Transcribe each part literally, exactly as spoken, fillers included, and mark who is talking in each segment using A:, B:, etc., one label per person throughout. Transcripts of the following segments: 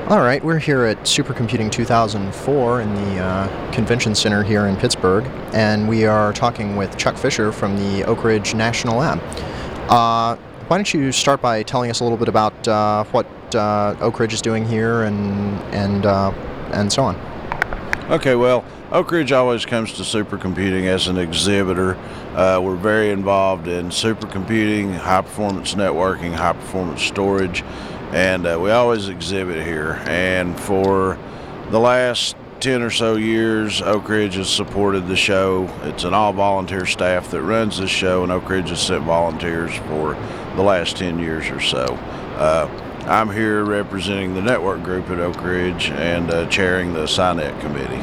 A: All right, we're here at Supercomputing two thousand four in the uh, Convention Center here in Pittsburgh, and we are talking with Chuck Fisher from the Oak Ridge National Lab. Uh, why don't you start by telling us a little bit about uh, what uh, Oak Ridge is doing here and and uh, and so on.
B: Okay, well, Oak Ridge always comes to supercomputing as an exhibitor. Uh, we're very involved in supercomputing, high-performance networking, high-performance storage, and uh, we always exhibit here. And for the last ten or so years, Oak Ridge has supported the show. It's an all-volunteer staff that runs this show, and Oak Ridge has sent volunteers for the last ten years or so. Uh, I'm here representing the network group at Oak Ridge and uh, chairing the SciNet committee.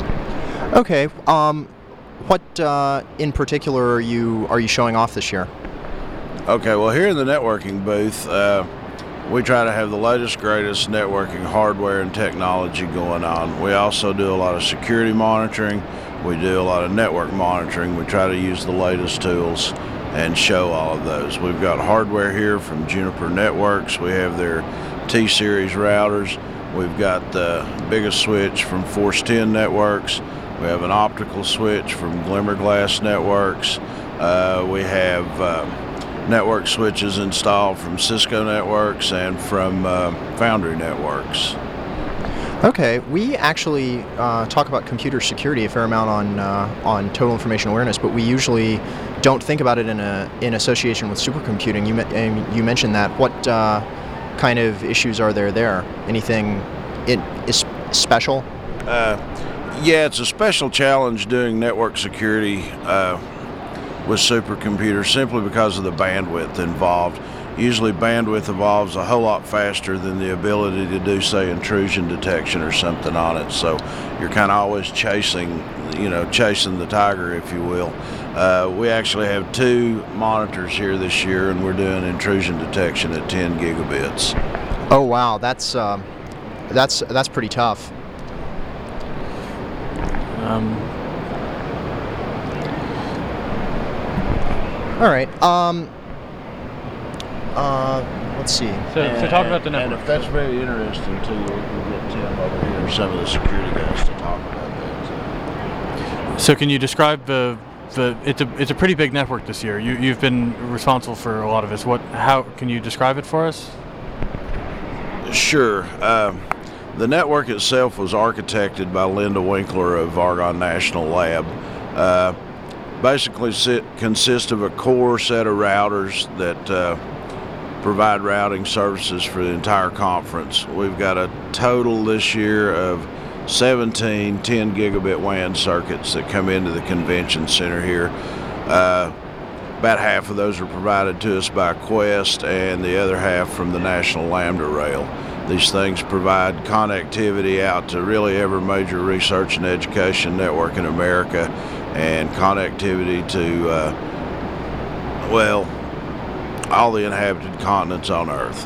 A: Okay, um, what uh, in particular are you are you showing off this year?
B: Okay, well, here in the networking booth, uh, we try to have the latest, greatest networking hardware and technology going on. We also do a lot of security monitoring. We do a lot of network monitoring. We try to use the latest tools and show all of those. We've got hardware here from Juniper Networks. We have their T-Series routers. We've got the biggest switch from Force ten Networks. We have an optical switch from Glimmerglass Networks. Uh, we have uh, network switches installed from Cisco Networks and from uh, Foundry Networks.
A: Okay, we actually uh, talk about computer security a fair amount on uh, on total information awareness, but we usually don't think about it in a in association with supercomputing. You me- you mentioned that. What uh, kind of issues are there there? Anything it is special?
B: Uh, yeah, it's a special challenge doing network security uh, with supercomputers simply because of the bandwidth involved. Usually bandwidth evolves a whole lot faster than the ability to do, say, intrusion detection or something on it. So you're kind of always chasing, you know, chasing the tiger, if you will. Uh, we actually have two monitors here this year, and we're doing intrusion detection at ten gigabits.
A: Oh wow, that's uh, that's that's pretty tough.
C: Um.
A: All right. Um. Uh, let's see.
C: So,
B: and,
C: so talk about the
B: and
C: network.
B: if that's very interesting to you, we can get Tim over here, some of the security guys, to talk about that.
C: So can you describe the the it's a it's a pretty big network this year. You you've been responsible for a lot of this. What how can you describe it for us?
B: Sure. Um, the network itself was architected by Linda Winkler of Argonne National Lab. Uh, basically sit, consists of a core set of routers that uh, provide routing services for the entire conference. We've got a total this year of seventeen ten gigabit W A N circuits that come into the convention center here. Uh, about half of those are provided to us by Quest and the other half from the National Lambda Rail. These things provide connectivity out to really every major research and education network in America, and connectivity to, uh, well, all the inhabited continents on Earth.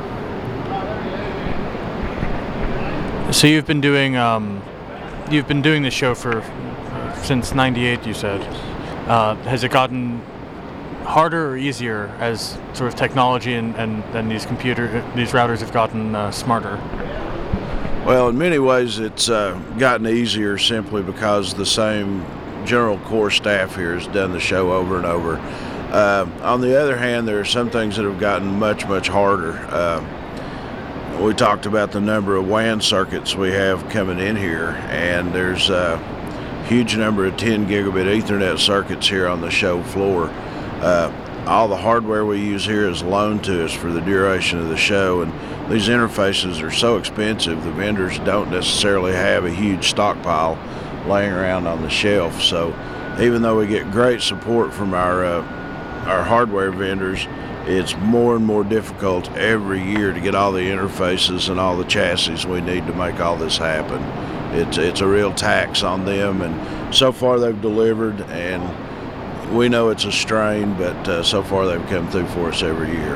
C: So you've been doing um, you've been doing this show for since ninety-eight, you said. Uh, has it gotten harder or easier as sort of technology and, and, and these computer these routers have gotten uh, smarter?
B: Well, in many ways it's uh, gotten easier simply because the same general core staff here has done the show over and over. Uh, on the other hand, there are some things that have gotten much, much harder. Uh, we talked about the number of W A N circuits we have coming in here, and there's a huge number of ten gigabit Ethernet circuits here on the show floor. Uh, all the hardware we use here is loaned to us for the duration of the show, and these interfaces are so expensive the vendors don't necessarily have a huge stockpile laying around on the shelf. So even though we get great support from our uh, our hardware vendors, it's more and more difficult every year to get all the interfaces and all the chassis we need to make all this happen. It's it's a real tax on them, and so far they've delivered, and we know it's a strain, but uh, so far they've come through for us every year.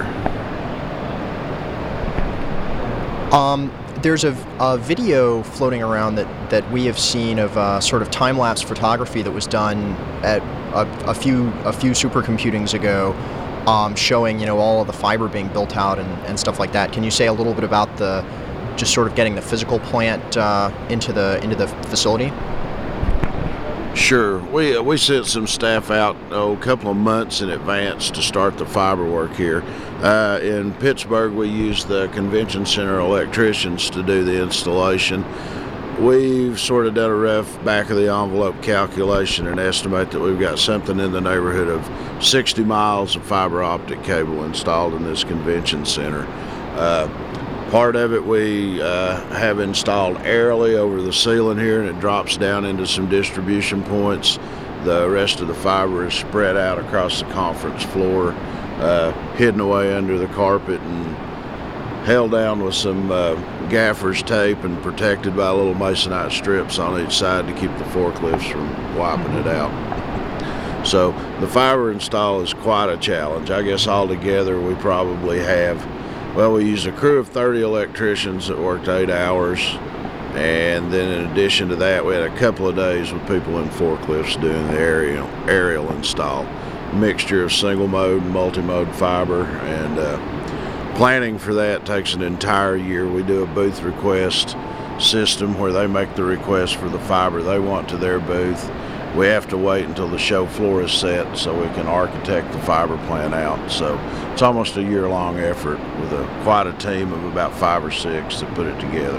A: Um, there's a, a video floating around that, that we have seen of uh, sort of time-lapse photography that was done at a, a few a few supercomputings ago, um, showing you know all of the fiber being built out and, and stuff like that. Can you say a little bit about the just sort of getting the physical plant uh, into the into the facility?
B: Sure. We uh, we sent some staff out oh, a couple of months in advance to start the fiber work here. Uh, in Pittsburgh, we use the convention center electricians to do the installation. We've sort of done a rough back of the envelope calculation and estimate that we've got something in the neighborhood of sixty miles of fiber optic cable installed in this convention center. Uh, Part of it we uh, have installed aerially over the ceiling here, and it drops down into some distribution points. The rest of the fiber is spread out across the conference floor, uh, hidden away under the carpet and held down with some uh, gaffer's tape and protected by little masonite strips on each side to keep the forklifts from wiping it out. So the fiber install is quite a challenge. I guess altogether we probably have Well, we used a crew of thirty electricians that worked eight hours, and then in addition to that, we had a couple of days with people in forklifts doing the aerial, aerial install. Mixture of single mode and multi-mode fiber, and uh, planning for that takes an entire year. We do a booth request system where they make the request for the fiber they want to their booth. We have to wait until the show floor is set so we can architect the fiber plant out. So it's almost a year-long effort with a, quite a team of about five or six that put it together.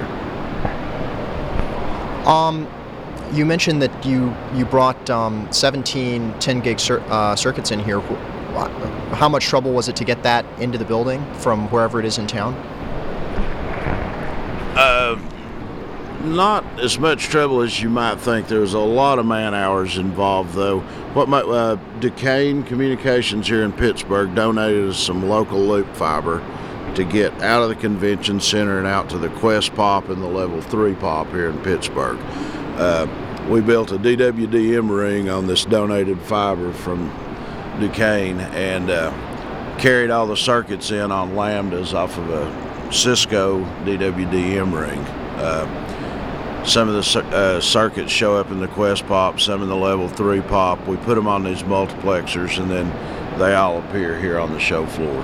A: Um, you mentioned that you you brought um, seventeen ten gig cir- uh, circuits in here. How much trouble was it to get that into the building from wherever it is in town?
B: Uh, Not as much trouble as you might think. There was a lot of man hours involved, though. What my, uh, Duquesne Communications here in Pittsburgh donated us some local loop fiber to get out of the convention center and out to the Quest Pop and the Level three Pop here in Pittsburgh. Uh, we built a D W D M ring on this donated fiber from Duquesne and uh, carried all the circuits in on lambdas off of a Cisco D W D M ring. Uh, Some of the uh, circuits show up in the Quest Pop, some in the Level three Pop. We put them on these multiplexers, and then they all appear here on the show floor.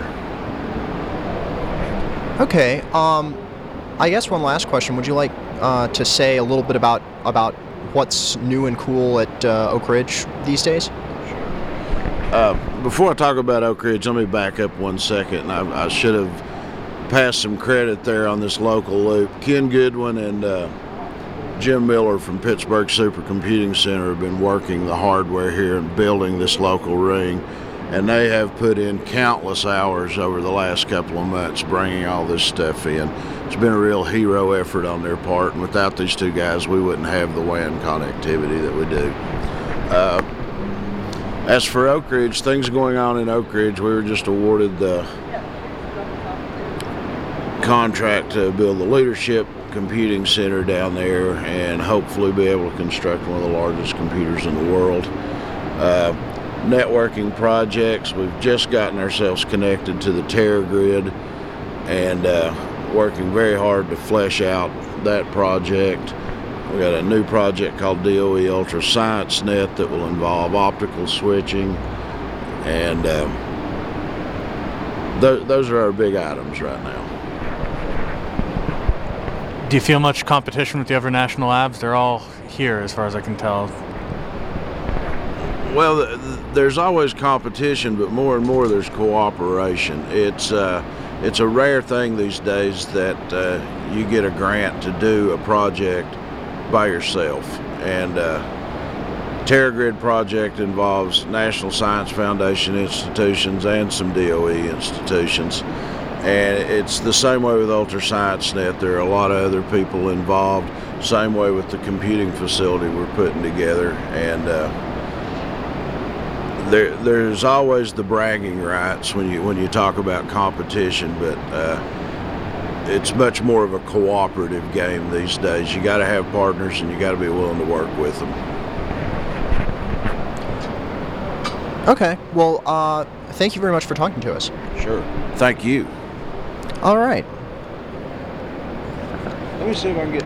A: Okay. Um, I guess one last question. Would you like uh, to say a little bit about about what's new and cool at uh, Oak Ridge these days?
B: Uh, before I talk about Oak Ridge, let me back up one second. I, I should have passed some credit there on this local loop. Ken Goodwin and uh, Jim Miller from Pittsburgh Supercomputing Center have been working the hardware here and building this local ring, and they have put in countless hours over the last couple of months bringing all this stuff in. It's been a real hero effort on their part, and without these two guys, we wouldn't have the W A N connectivity that we do. Uh, as for Oak Ridge, things going on in Oak Ridge, we were just awarded the contract to build the leadership computing center down there and hopefully be able to construct one of the largest computers in the world. Uh, networking projects, we've just gotten ourselves connected to the TeraGrid and uh, working very hard to flesh out that project. We got a new project called D O E Ultra Science Net that will involve optical switching, and um, th- those are our big items right now.
C: Do you feel much competition with the other national labs? They're all here, as far as I can tell.
B: Well, th- th- there's always competition, but more and more there's cooperation. It's uh, it's a rare thing these days that uh, you get a grant to do a project by yourself. And uh, TeraGrid project involves National Science Foundation institutions and some D O E institutions. And it's the same way with Ultra Science Net. There are a lot of other people involved. Same way with the computing facility we're putting together. And uh, there, there's always the bragging rights when you when you talk about competition, but uh, it's much more of a cooperative game these days. You got to have partners, and you got to be willing to work with them.
A: Okay. Well, uh, thank you very much for talking to us.
B: Sure. Thank you.
A: All right.
B: Let me see if I can get